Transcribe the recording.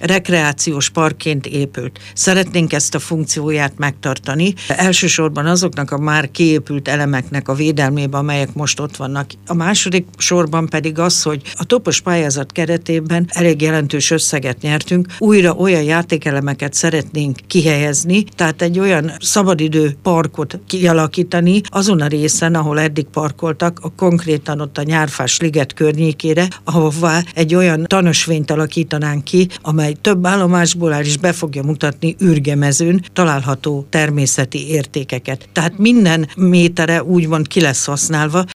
rekreációs parkként épült. Szeretnénk ezt a funkcióját megtartani. Elsősorban azoknak a már kiépült elemeknek a védelmében, amelyek most ott vannak. A második sorban pedig az, hogy a topos pályázat keretében elég jelentős összeget nyertünk. Újra olyan játékelemeket szeretnénk kihelyezni, tehát egy olyan szabadidő parkot kialakítani azon a részen, ahol eddig parkoltak, konkrétan ott a Nyárfás liget környékére, ahová egy olyan tanösvényt alakítanánk ki, amely több állomásból áll és be fogja mutatni ürgemezőn található természeti értékeket. Tehát minden métere úgymond ki lesz használva,